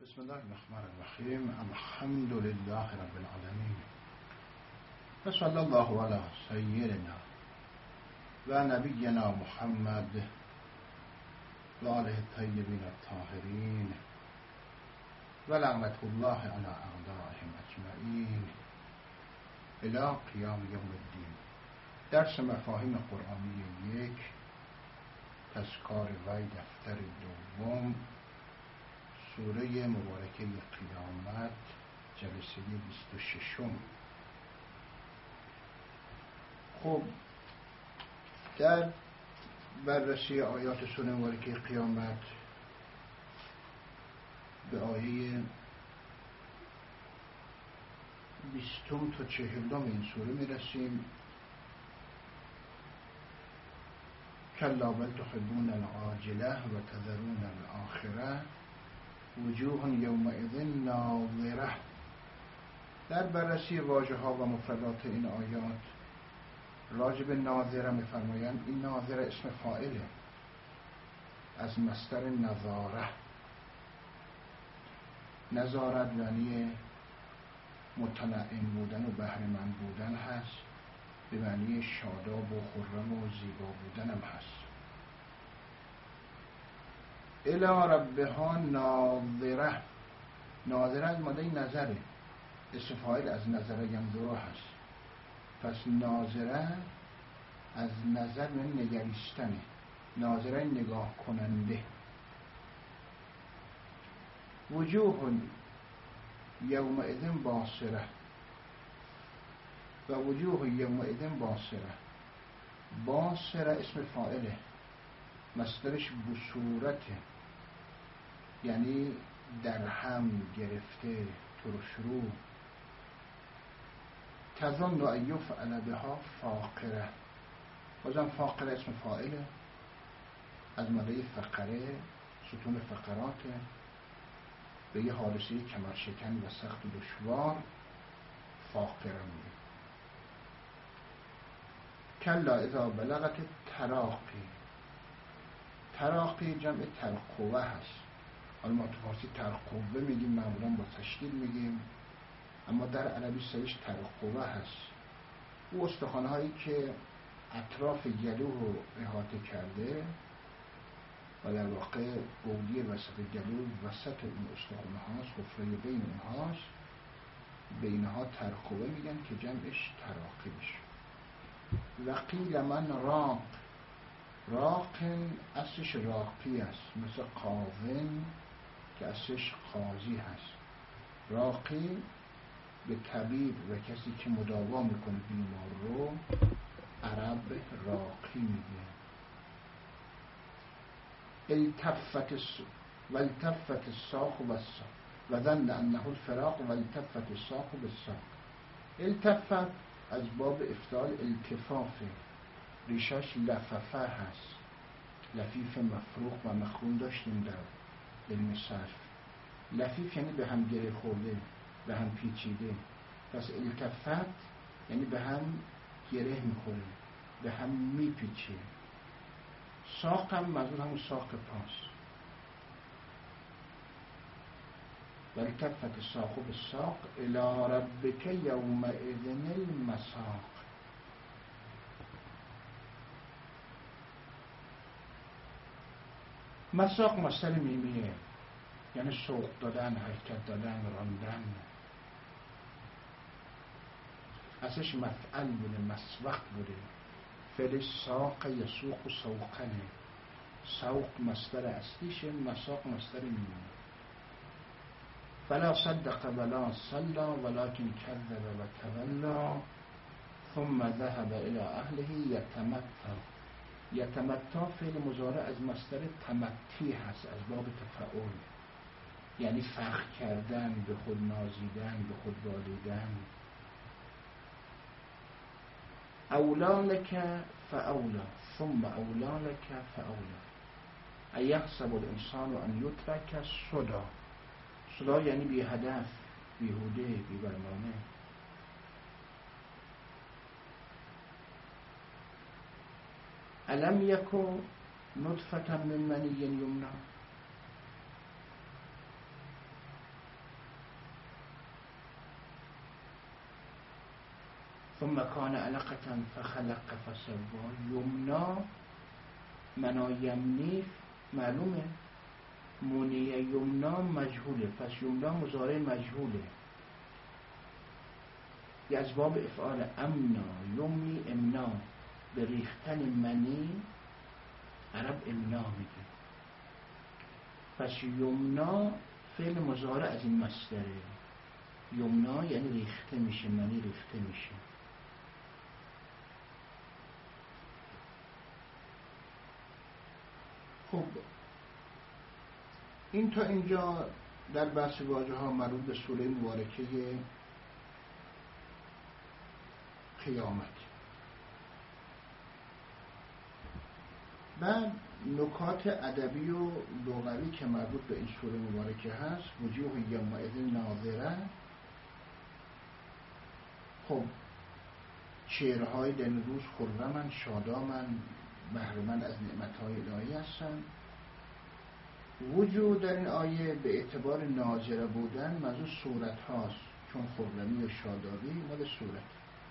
بسم الله الرحمن الرحیم. الحمد لله رب العالمین و صلی الله علی سیدنا و نبینا محمد و آله الطیبین الطاهرین و لعنت الله علی اعدائهم اجمعین الی قیام یوم الدین. درس مفاهیم قرآنی 1، تذکار وی دفتر دوم، سوره مبارکه قیامت، جلسه 26. خب در بررسی آیات سوره مبارکه قیامت به آیه 20 تا 40 این سوره میرسیم. کلا بل تحبون العاجله و تذرون الاخره وجوه یومئذ ناظره. در بررسی واژه ها و مفردات این آیات راجب ناظره میفرمایند این ناظره اسم فاعله از مصدر نظاره. نظارت یعنی متنعم بودن و بهره‌مند بودن هست، به معنی شاداب و خرم و زیبا بودن هم هست. الی ربها ناظره. ناظره از ماده نظره، اسم فاعل از نظره ینظره هست. پس ناظره از نظر من نگریستنه، ناظره نگاه کننده. وجوه یومئذ باصره و وجوه یومئذ باصره. باصره اسم فاعله، مصدرش بصورته، یعنی در هم گرفته، ترشرو. تظن ان یفعل بها فاقره. بازم فاقره اسم فاعله از ماده فقره، ستون فقراته، به یه حادثه کمرشکن و سخت و دشوار فاقره میگه. کلا اذا بلغت تراقی. تراقی جمع ترقوه هست. حالا ما تو فارسی ترقوه میگیم، معمولا با تشکیل میگیم، اما در عربی سرش ترقوه هست. او استخوان هایی که اطراف گلو رو احاطه کرده و در واقع گودی وسط گلو وسط اون استخوان هاست، حفره بین اون هاست، به اینها ترقوه میگن که جمعش تراقی بشه. و قیل من راق. راقن اصلش راقی است، مثل قاضن که اصلش قاضی هست. راقی به طبیب و کسی که مداوا میکنه بیمار رو عرب راقی میگه. والتفت الساق والساق و ظن انه الفراق والتفت الساق بالساق. التفت از باب افتعال التفافه، ریشش لففه هست، لفیف مفروق و مخرون داشتیم در علم صرف. لفیف یعنی به هم گره خورده، به هم پیچیده. پس التفت یعنی به هم گره میخوره، به هم میپیچه. ساق هم منظور همون ساق پاست. والتفت الساق بالساق الی ربک یومئذ المساق. مساق مصدر میمیه، یعنی سوق دادن، حرکت دادن، راندن. اصلش مفعل بوده، مسوق بوده. فعل ساق یسوق و سوقنه. سوق مصدر اصلیشه، مساق مصدر میمیه. فلا صدق ولا صلى ولكن كذب وتولى ثم ذهب الى اهله يتمتع. یتمتع فعل مضارع از مصدر تمتی هست، از باب تفعول، یعنی فخر کردن، به خود نازیدن، به خود بالیدن. اولا لک فاولا ثم اولا لک فاولا. ایحسب الانسان ان یترک سدی. سدی یعنی بی هدف، بیهوده، بی برنامه. الم یکو نطفة من منی یمنی. ثم کان علقة فخلق فسوا. یمنا منا یمنی معلومه، منی یمنا مجهوله، پس یمنا مضارع مجهوله، یه از باب افعال امنا یمنی امنا، به ریختن منی عرب امنا میگه. پس یمنا فعل مضارع از این مصدره، یمنا یعنی ریخته میشه، منی ریخته میشه. خب این تا اینجا در بحث واژه ها مربوط به سوره مبارکه قیامت. بعد نکات ادبی و لغوی که مربوط به این سوره مبارکه هست. وجوه یومئذ ناظره. خب چهره‌های در این روز خرمن، شادامن، بهره‌مند از نعمت‌های الهی هستند. وجوه در این آیه به اعتبار ناظره بودن منظور صورت هاست، چون خرمی و شادابی مال صورت.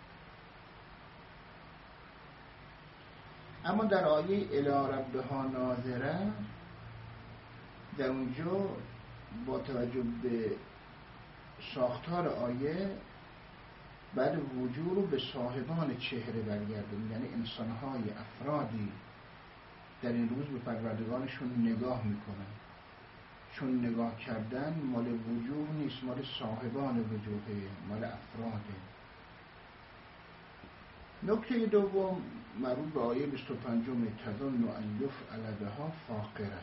اما در آیه الی ربها ناظره، در اونجا با توجه به ساختار آیه بعد وجوه رو به صاحبان چهره برگردیم، یعنی انسان‌های افرادی در این روز به پروردگارشون نگاه میکنن، چون نگاه کردن مال وجوه نیست، مال صاحبان وجوهه، مال افراده. نکته دوم مربوط به آیه 25 تظن ان یفعل بها فاقره.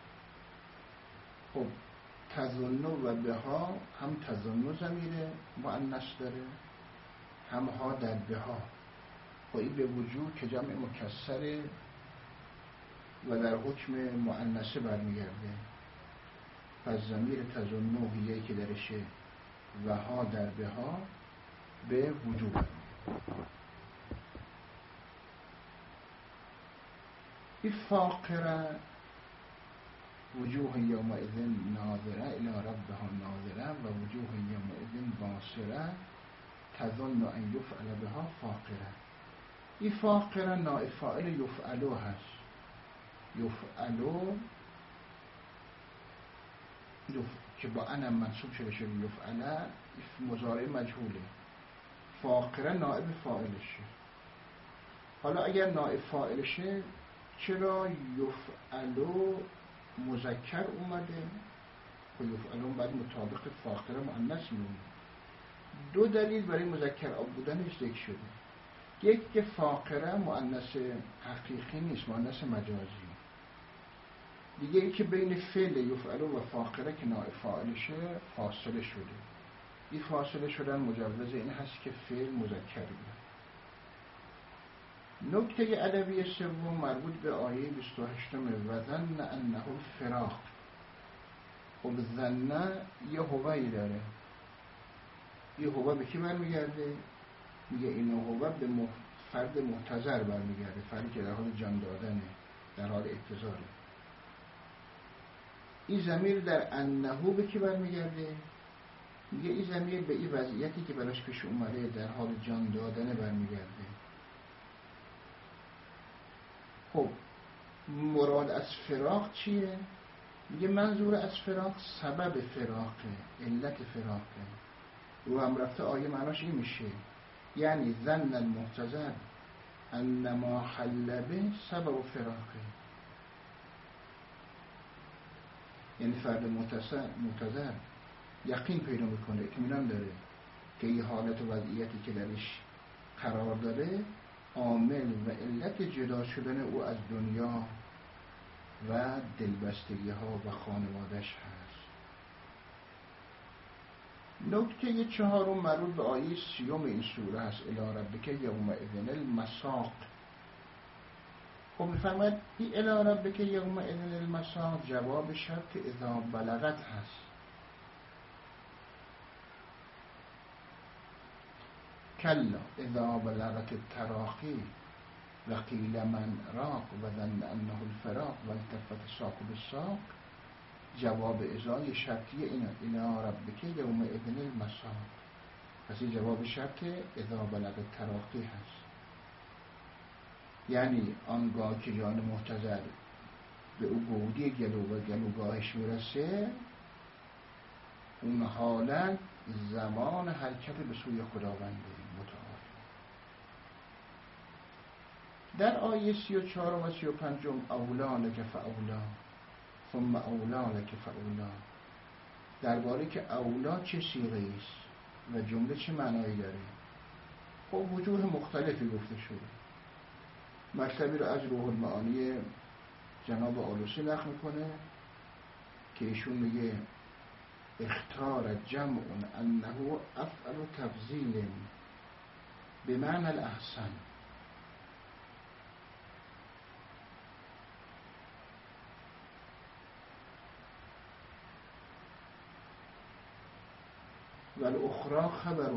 خب تظن و بها هم تظن ضمیر مؤنث داره، هم ها در بها. خب این به وجوه که جمع مکسره و در حکم مؤنثه برمیگرده، پس ضمیر تظن هیه که درشه و ها در بها به وجوه. این فاقره وجوه یومئذ ناظره الی ربها ناظره و وجوه یومئذ باصره تظن ان یفعل بها فاقره. این فاقره نائب فاعل یفعلو هست. یفعلو که با انم منصوب شده یفعله مضارع مجهوله، فاقره نائب فاعلشه. حالا اگر نائب فاعلشه چرا یفعلو مذکر اومده و یفعلو بعد مطابق فاقره مؤنث میمونه؟ دو دلیل برای مذکر بودنش ذکر شده. یک که فاقره مؤنث حقیقی نیست، مؤنث مجازی. دیگه ای که بین فعل یفعلو و فاقره که نائب فاعلشه فاصله شده. این فاصله شدن مجوز این هست که فعل مذکر بود. نکته ادبی سوم مربوط به آیه 28 و ظن انه الفراق. خب ظن یه هوایی داره. یه هوا به کی برمیگرده؟ میگه این هوا به فرد محتضر برمیگرده، فردی که در حال جان دادنه، در حال احتضاره. این ضمیر در انه به کی برمیگرده؟ میگه این ضمیر به این وضعیتی که براش پیش اومده در حال جان دادنه برمیگرده. خب مراد از فراق چیه؟ میگه منظور از فراق سبب فراقه، علت فراقه. رو هم رفته آیه معناش این میشه، یعنی ظن المحتضر انما حل به سبب فراقه. یعنی فرد محتضر یقین پیدا میکنه، اطمینان داره که این حالت و وضعیتی که درش قرار داره عامل و علت جدا شدن او از دنیا و دلبستگی ها و خانوادش هست. نکته چهارم مربوط به آیه 30 این سوره هست الی ربک یومئذ المساق. خب میفرماید این الی ربک یومئذ المساق جواب شرط اذا بلغت هست. کلا اذا بلغت التراقی و قیل من راق و ظن انه الفراق و التفت ساق بالساق. جواب ازای شرطی اینا الی ربک یومئذ المساق. پس این جواب شرط اذا بلغ تراقی هست، یعنی آنگاه که جان محتضر به او گودی گلو و گلوگاهش میرسه، اون حالت زمان حرکت به سوی خداوند متعال. در آیه 34 و 35 اولا لک فاولا ثم اولا لک فاولا، درباره که اولا چه صیغه است و جمله چه معنایی داره، خب وجوه مختلفی گفته شده. مطلبی رو از روح المعانی جناب آلوسی نقل میکنه که ایشون میگه اختار جمع انه افعل تفضیل بمعنى الاحسن، والاخرى خبر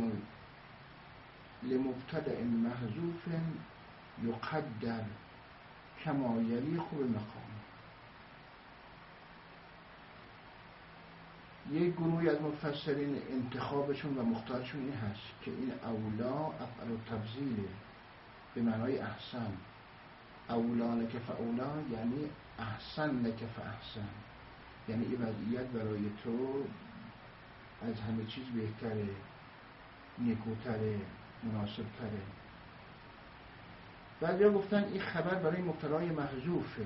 لمبتدأ محذوف یقدر کما یلیق بمقام. یک گروهی از مفسرین انتخابشون و مختارشون این هست که این اولا افعل تفضیله به معنای احسن، اولا لک فاولا یعنی احسن لک فاحسن، یعنی این وضعیت برای تو از همه چیز بهتره، نیکوتره، مناسبتره. بعضیا گفتن این خبر برای مبتلای محذوفه.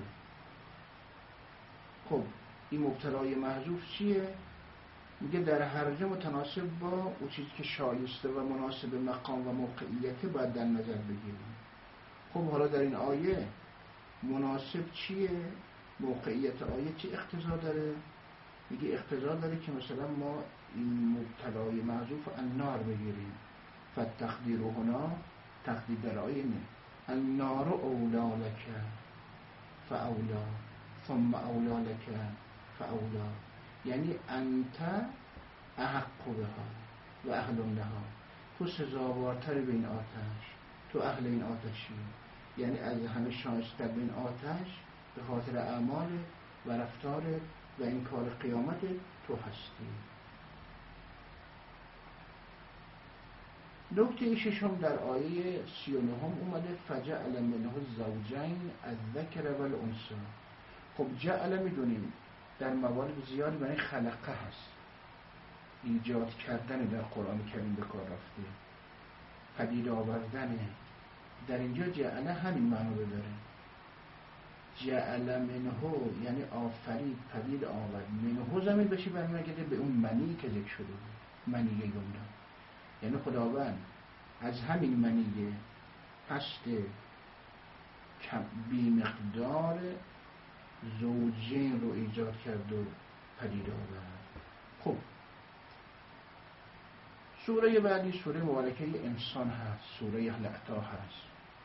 خب این مبتلای محذوف چیه؟ میگه در هر جا متناسب با اون چیزی که شایسته و مناسب مقام و موقعیت باید در نظر بگیریم. خب حالا در این آیه مناسب چیه؟ موقعیت آیه چی اقتضا داره؟ میگه اقتضا داره که مثلا ما این مبتلای محذوف النار بگیریم. فتقدیر هنا تقدیر در آیه نه النار اولا لک فاولا ثم اولا لک فاولا، یعنی انت احق بها و اهل لها، تو سزاوارتر به این آتش، تو اهل این آتشی، یعنی از همه شایسته به این آتش به خاطر اعمال و رفتار و این کار قیامت تو هستی. نکته ششم در آیه 39 اومده فجعل منه الزوجین الذکر والانثی. خب جعل میدونیم در موارد زیادی برای خلقه هست، ایجاد کردن در قرآن کریم به کار رفته، پدید آوردن. در اینجا جعل همین معنی رو داره. جعل منه یعنی آفرید، پدید آورد. منه زمین بشی برمیگرده به اون منی که ذکر شده بود، منی یمنا، یعنی خداوند از همین منی هست بی مقدار زوجین رو ایجاد کرد و پدید آورد. خب سوره بعدی سوره مبارکه انسان هست، سوره الاعطا هست،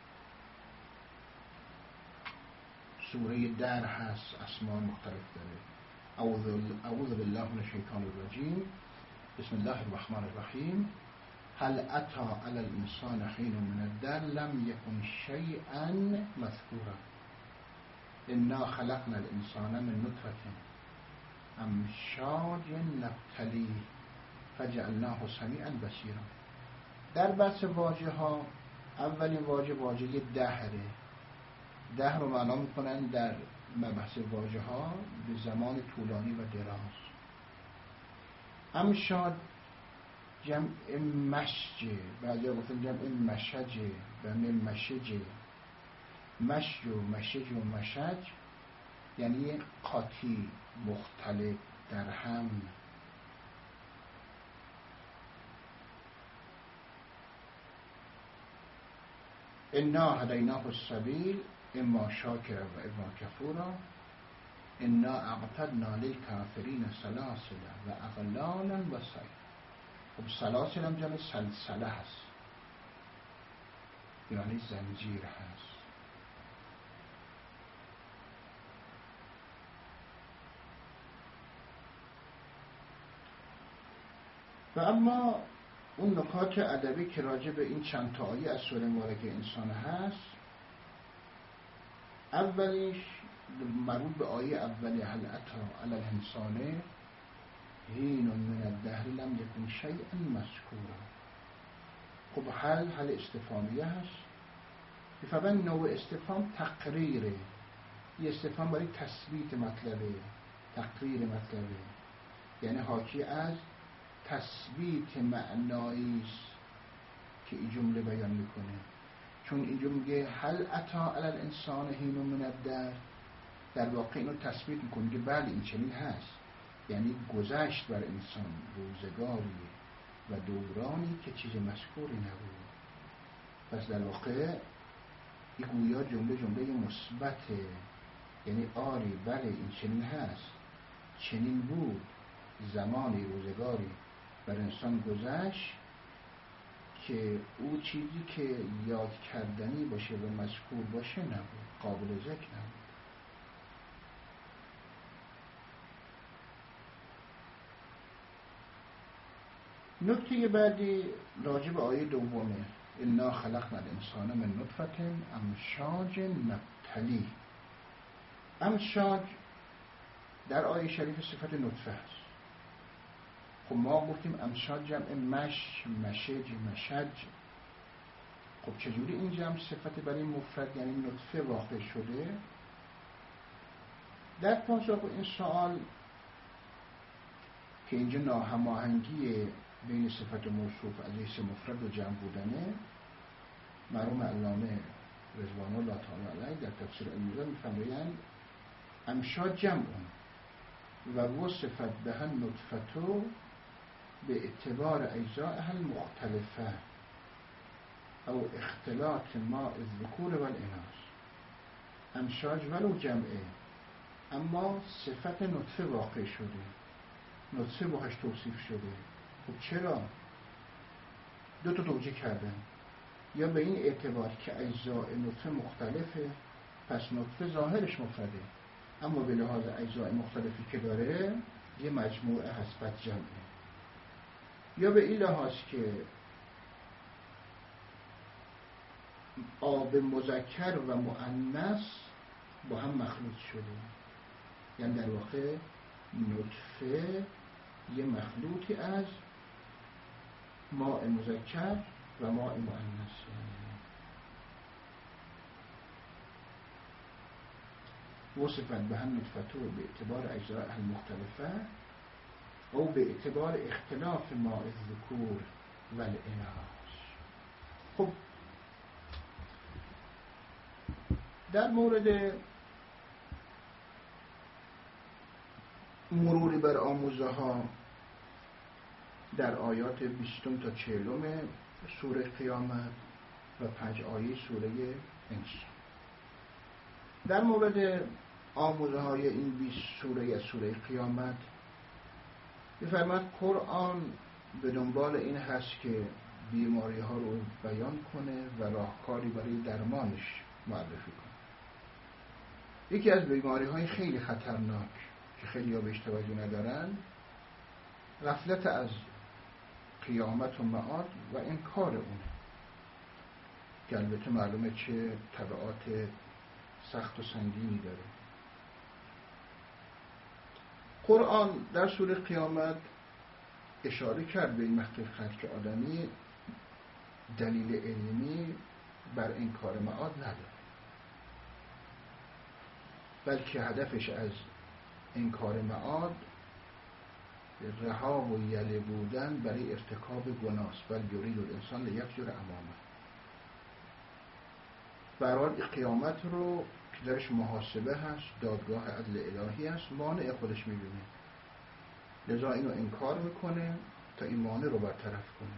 سوره در هست، اسماء مختلف داره. اعوذ بالله من الشیطان الرجیم، بسم الله الرحمن الرحیم. هل اتی علی الانسان حین من الدهر لم یکن شیئا مذکورا انا خلقنا الانسان من نطفة امشاج نبتلیه فجعلناه سمیعا بصیرا. در بحث واژه ها اولین واژه دهره. دهر رو معنا میکنن در مبحث واژه ها به زمان طولانی و دراز. امشاج جمع مشجه، بعضی گفتن جمع مشجه و مشجه. مشج و مشج و مشج یعنی قاطی، مختلط، در هم. انا هدیناه السبیل اما شاکرا و اما کفورا انا اعتدنا للکافرین سلاسل و اغلالا و سعیر. خب سلاسل هم جمع سلسله هست، یعنی زنجیر هست. و اما اون نکات ادبی که راجع به این چند تا آیه از سوره مبارکه انسان هست، اولیش مربوط به آیه اولی هل اتی علی الانسان حین من الدهر لم یکن شیئا مذکورا. خب حل استفهامیه هست. فبن نوع استفهام تقریره، یه استفهام برای تثبیت مطلبه، تقریر مطلبه، یعنی حاکی از تثبیت معنایی است که این جمله بیان میکنه. چون این جمله هل اتی علی الانسان حین من الدهر، در واقع اینو تثبیت میکنه که بله این چنین هست، یعنی گذشت بر انسان روزگاری و دورانی که چیز مذکوری نبود. پس در واقع این گویا جمله مثبته، یعنی آری بله این چنین هست، چنین بود، زمانی روزگاری بر انسان گذشت که او چیزی که یاد کردنی باشه و مذکور باشه نبود، قابل ذکر نبود. نکته بعدی راجع به آیه دومه، انا خلقنا الانسان من نطفة امشاج نبتلی. امشاج در آیه شریف صفت نطفه است. خب ما گفتیم امشاج جمع مش، مشج، مشج. خب چجوری این جمع صفت برای مفرد یعنی نطفه واقع شده؟ در پاسخ این سوال که اینجا ناهماهنگی بین صفت موصوف از حیث مفرد و جمع بودنه، مرحوم علامه رضوان الله تعالی علیه در تفسیر المیزان می‌فرمایند امشاج جمع و وصفت بها النطفة به اعتبار اجزائها المختلفه او اختلاط ماء الذکور و الاناث. امشاج ولو جمعه اما صفت نطفه واقع شده، نطفه باهاش توصیف شده. خب چرا؟ دو تا توجیه کردن، یا به این اعتبار که اجزاء نطفه مختلفه پس نطفه ظاهرش مفرده، اما به لحاظ اجزاء مختلفی که داره یه مجموعه هست بعد جمعه، یا به این لحاظ که آب مذکر و مؤنث با هم مخلوط شده، یعنی در واقع نطفه یه مخلوطی از ماء مذکر و ماء مؤنث. وصفت بها النطفة به اعتبار اجزائها المختلفه او به اعتبار اختلاف ماء الذکور و الاناث. خب در مورد مروری بر آموزه ها در آیات 20 تا 40 سوره قیامت و 5 آیه سوره انسان، در مورد آموزه های این 20 سوره از سوره قیامت می‌فرماید قرآن به دنبال این هست که بیماری ها رو بیان کنه و راهکاری برای درمانش معرفی کنه. یکی از بیماری های خیلی خطرناک که خیلی ها بهش توجه ندارن، غفلت از قیامت و معاد و انکار اونه که البته معلومه چه تبعات سخت و سنگینی داره. قرآن در سوره قیامت اشاره کرد به این حقیقت که آدمی دلیل علمی بر انکار معاد نداره، بلکه هدفش از انکار معاد رها و یله بودن برای ارتکاب گناه است. بل یرید الانسان لیفجر امامه. برای قیامت رو که درش محاسبه هست، دادگاه عدل الهی هست، مانع خودش میبینه، لذا اینو انکار میکنه تا این مانع رو برطرف کنه.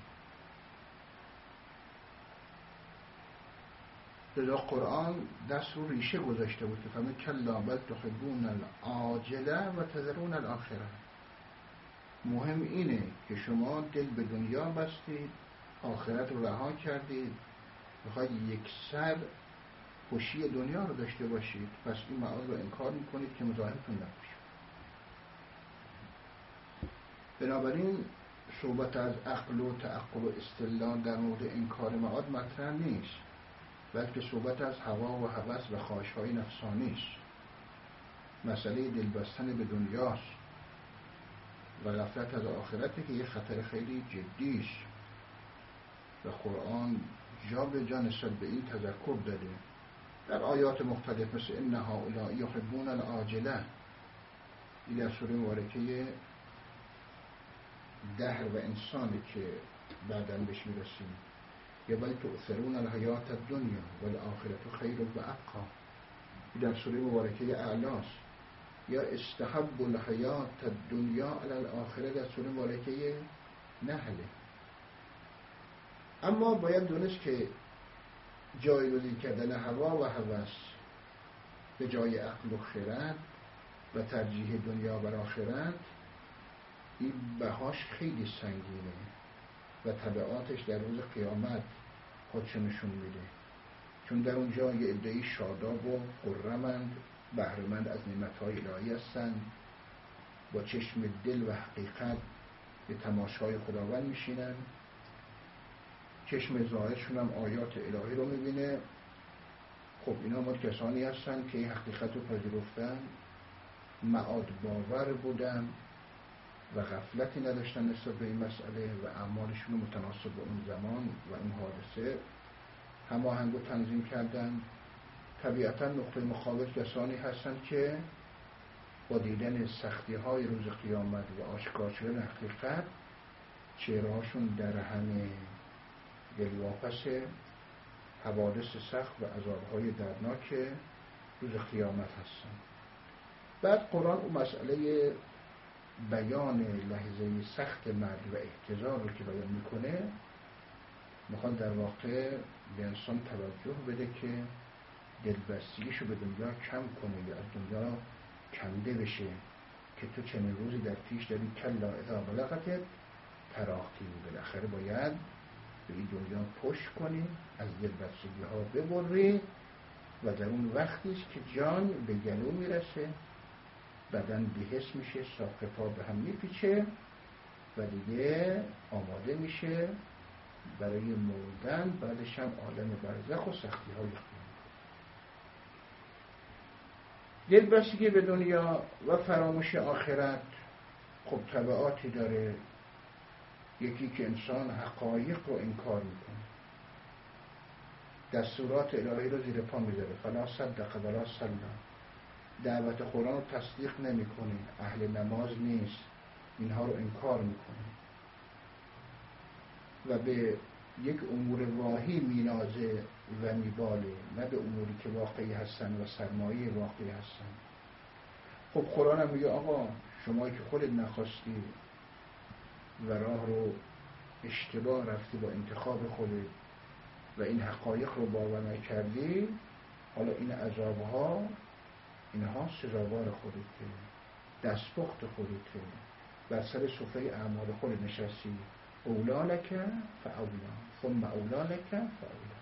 لذا قرآن دست رو ریشه گذاشته بود که فرمود کلا بل تحبون العاجله و تذرون الاخره. مهم اینه که شما دل به دنیا بستید، آخرت رو رها کردید، میخواید یک سر خوشی دنیا رو داشته باشید، پس این معاد رو انکار میکنید که مزاحمتون نباشه. بنابراین صحبت از عقل و تعقل و استدلال در مورد انکار معاد مطرح نیست، بلکه صحبت از هوا و هوس و خواهش‌های نفسانی است. مسئله دل بستن به دنیاست و غفلت از آخرته که یه خطر خیلی جدی است. و قرآن جا به جا نسبت به این تذکر داده در آیات مختلف، مثل ان هؤلاء یحبون العاجله، این در سوره مبارکه دهر و انسانی که بعداً بهش میرسیم، یا بل تؤثرون الحیات الدنیا والآخرة خیر و ابقی، در سوره مبارکه اعلاست، یا استحب الحیات الدنیا علی الاخره در سوره مبارکه نحله. اما باید دونست که جایگزین کردن هوا و هوس به جای عقل و خرد و ترجیح دنیا بر آخرت، این بهاش خیلی سنگینه و تبعاتش در روز قیامت خودشو نشون میده. چون در اونجا یه عده‌ای شاداب و خرمند، بهره‌مند از نعمت‌های الهی هستند، با چشم دل و حقیقت به تماشای خداوند میشینن، چشم ظاهرشون هم آیات الهی رو میبینه. خب اینا ما کسانی هستن که این حقیقت رو پذیرفتن، معاد باور بودن و غفلتی نداشتن نسبت به این مسئله و اعمالشون رو متناسب با اون زمان و اون حادثه هماهنگ و تنظیم کردن. طبیعتا نقطه مخالف کسانی هستن که با دیدن سختی های روز قیامت و آشکار شدن حقیقت چهرهاشون در همه دلواپس حوادث سخت و عذابهای دردناک روز قیامت هستن. بعد قرآن اون مسئله بیان لحظه سخت مرگ و احتضار رو که بیان میکنه، میخواد در واقع به انسان توجه بده که دلبستگیشو به دنیا کم کنه یا از دنیا کنده بشه، که تو چنین روزی در پیش داری کلا اذا بلغت تراقی، بالاخره باید به این دنیا پشت کنی، از دلبستگی ها ببری و در اون وقتیست که جان به گلو میرسه، بدن بی‌حس میشه، ساق پا به هم میپیچه و دیگه آماده میشه برای مردن، بعدش هم عالم برزخ و سختی های قیامت. دلبستگی به دنیا و فراموش آخرت خب تبعاتی داره. یکی که انسان حقایق رو انکار میکنه، دستورات الهی رو زیر پا میذاره، فلا صدق ولا صلی، دعوت قرآن رو تصدیق نمیکنه، اهل نماز نیست، اینها رو انکار میکنه و به یک امور واهی مینازه و میباله، نه به اموری که واقعی هستن و سرمایه واقعی هستن. خب قرآن هم میگه آقا شمایی که خودت نخواستی و راه رو اشتباه رفتی با انتخاب خودت و این حقایق رو باور نکردی، حالا این عذابها اینها سزاوار خودته، دستپخت خودته، بر سر سفره اعمال خود نشستی، اولا لک فاولا ثم اولا لک فاولا.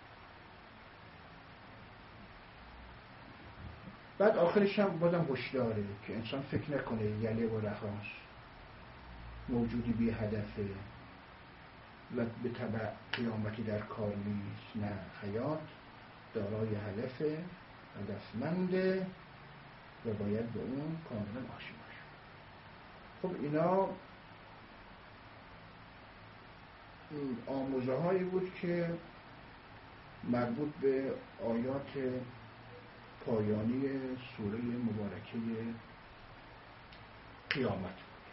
بعد آخرش هم بازم هشداره که انسان فکر نکنه یله و رهاست، موجودی بی هدفه و به تبع قیامتی در کار نیست. نه، حیات دارای هدفه، هدفمنده و باید به اون کاملا آشنا شد. خب اینا آموزه هایی بود که مربوط به آیات پایانی سوره مبارکه قیامت بود.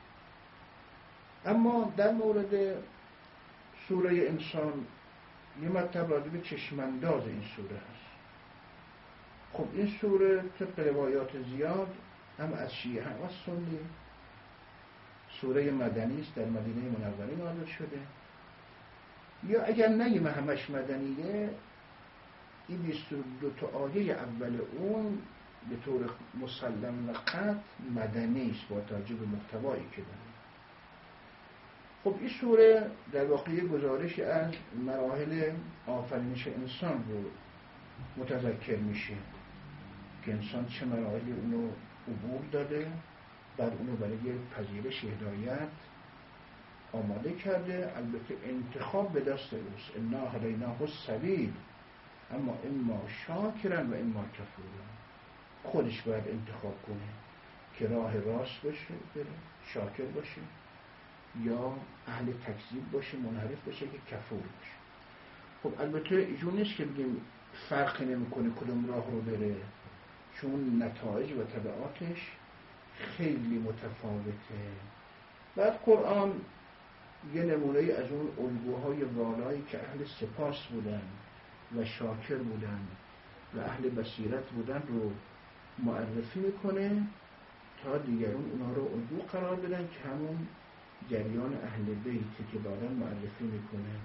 اما در مورد سوره انسان یه مطلب راجع به چشمانداز این سوره هست. خب این سوره طبق روایات زیاد هم از شیعه هم از سنی سوره مدنی است، در مدینه منوره نازل شده، یا اگر نگیم همش مدنیه، این 22 تا آیه اول اون به طور مسلم و قطع مدنی است با توجه به محتوایی که داره. خب این سوره در واقع گزارش از مراحل آفرینش انسان رو متذکر میشه که انسان چه مراحلی اونو عبور داده، بعد اونو برای پذیرش هدایت آماده کرده. البته انتخاب به دست اوست، انا هدیناه السبیل اما اما شاکرا و اما کفورا. خودش باید انتخاب کنه که راه راست باشه، بره شاکر باشه، یا اهل تکذیب باشه، منحرف باشه که کفور باشه. خب البته ایجون نیست که بگیم فرقی نمیکنه کدوم راه رو بره، چون نتایج و تبعاتش خیلی متفاوته. بعد قرآن یه نمونه از اون الگوهای والایی که اهل سپاس بودن و شاکر بودن و اهل بصیرت بودن رو معرفی میکنه تا دیگرون اونا رو الگو قرار بدن که همون جریان اهل بیتی که بعدا معرفی میکنه.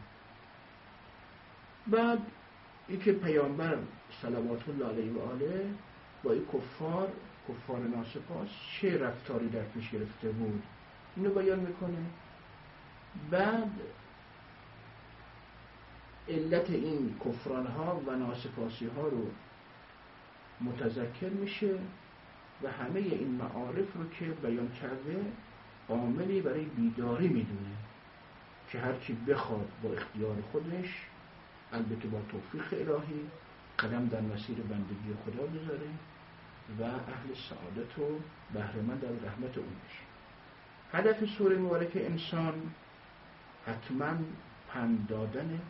بعد اینکه پیامبر صلوات الله علیه و آله با این کفار ناسپاس چه رفتاری در پیش گرفته بود اینو بیان میکنه. بعد علت این کفران ها و ناسپاسی ها رو متذکر میشه و همه این معارف رو که بیان کرده عاملی برای بیداری میدونه که هر کی بخواد با اختیار خودش، البته با توفیق الهی، قدم در مسیر بندگی خدا بذاره و اهل سعادت و بهره‌مند از رحمت اون بشه. هدف سوره مبارکه انسان حتما پند دادن،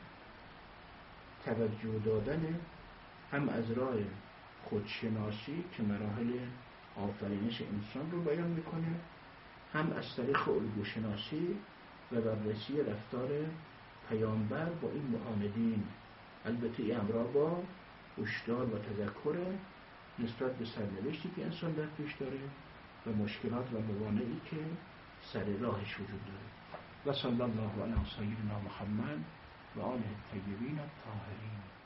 توجه دادن، هم از راه خودشناسی که مراحل آفرینش انسان رو بیان میکنه، هم از طریق الگوشناسی و بررسی رفتار پیامبر با این معاندین. البته این همراه با هشدار و تذکر نسبت به سرنوشتی که انسان در پیش داره و مشکلات و موانعی که سر راهش وجود داره. و صلی الله علی سیدنا محمد و آله الطیبین الطاهرین.